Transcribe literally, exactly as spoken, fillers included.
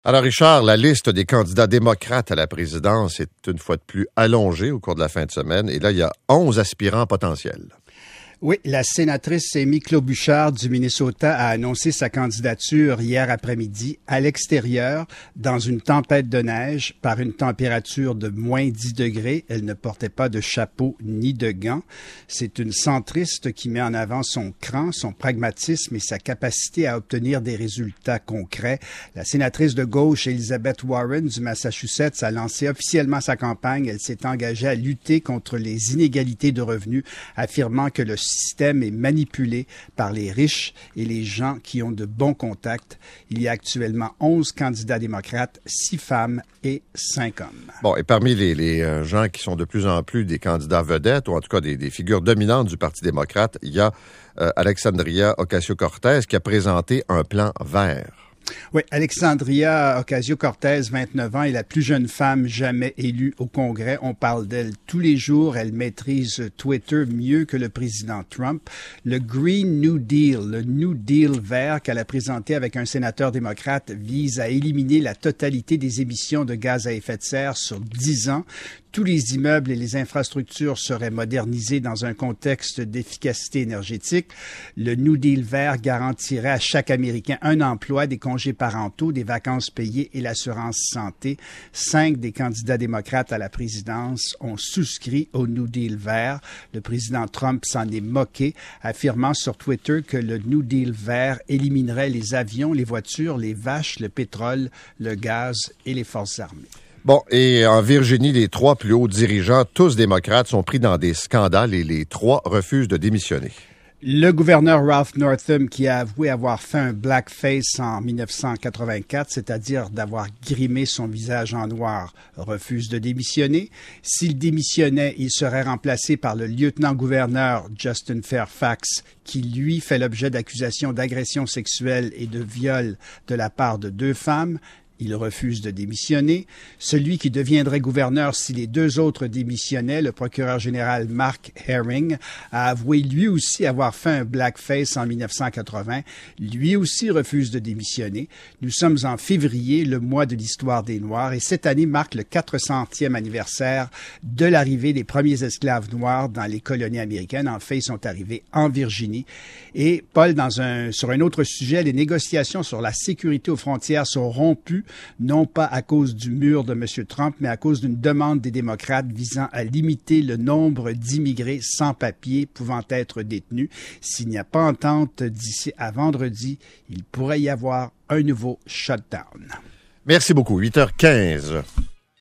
Alors Richard, la liste des candidats démocrates à la présidence est une fois de plus allongée au cours de la fin de semaine. Et là, il y a onze aspirants potentiels. Oui, la sénatrice Amy Klobuchar du Minnesota a annoncé sa candidature hier après-midi à l'extérieur, dans une tempête de neige, par une température de moins dix degrés. Elle ne portait pas de chapeau ni de gants. C'est une centriste qui met en avant son cran, son pragmatisme et sa capacité à obtenir des résultats concrets. La sénatrice de gauche Elizabeth Warren du Massachusetts a lancé officiellement sa campagne. Elle s'est engagée à lutter contre les inégalités de revenus, affirmant que le système est manipulé par les riches et les gens qui ont de bons contacts. Il y a actuellement onze candidats démocrates, six femmes et cinq hommes. Bon, et parmi les, les euh, gens qui sont de plus en plus des candidats vedettes, ou en tout cas des, des figures dominantes du Parti démocrate, il y a euh, Alexandria Ocasio-Cortez qui a présenté un plan vert. Oui, Alexandria Ocasio-Cortez, vingt-neuf ans, est la plus jeune femme jamais élue au Congrès. On parle d'elle tous les jours. Elle maîtrise Twitter mieux que le président Trump. Le Green New Deal, le New Deal vert qu'elle a présenté avec un sénateur démocrate, vise à éliminer la totalité des émissions de gaz à effet de serre sur dix ans. Tous les immeubles et les infrastructures seraient modernisés dans un contexte d'efficacité énergétique. Le New Deal vert garantirait à chaque Américain un emploi, des congés parentaux, des vacances payées et l'assurance santé. Cinq des candidats démocrates à la présidence ont souscrit au New Deal vert. Le président Trump s'en est moqué, affirmant sur Twitter que le New Deal vert éliminerait les avions, les voitures, les vaches, le pétrole, le gaz et les forces armées. Bon, et en Virginie, les trois plus hauts dirigeants, tous démocrates, sont pris dans des scandales et les trois refusent de démissionner. Le gouverneur Ralph Northam, qui a avoué avoir fait un blackface en dix-neuf cent quatre-vingt-quatre, c'est-à-dire d'avoir grimé son visage en noir, refuse de démissionner. S'il démissionnait, il serait remplacé par le lieutenant-gouverneur Justin Fairfax, qui, lui, fait l'objet d'accusations d'agression sexuelle et de viol de la part de deux femmes. Il refuse de démissionner. Celui qui deviendrait gouverneur si les deux autres démissionnaient, le procureur général Mark Herring, a avoué lui aussi avoir fait un blackface en dix-neuf cent quatre-vingts. Lui aussi refuse de démissionner. Nous sommes en février, le mois de l'histoire des Noirs, et cette année marque le quatre centième anniversaire de l'arrivée des premiers esclaves noirs dans les colonies américaines. En fait, ils sont arrivés en Virginie. Et Paul, dans un, sur un autre sujet, les négociations sur la sécurité aux frontières sont rompues, non pas à cause du mur de M. Trump, mais à cause d'une demande des démocrates visant à limiter le nombre d'immigrés sans papier pouvant être détenus. S'il n'y a pas entente d'ici à vendredi, il pourrait y avoir un nouveau shutdown. Merci beaucoup. huit heures quinze.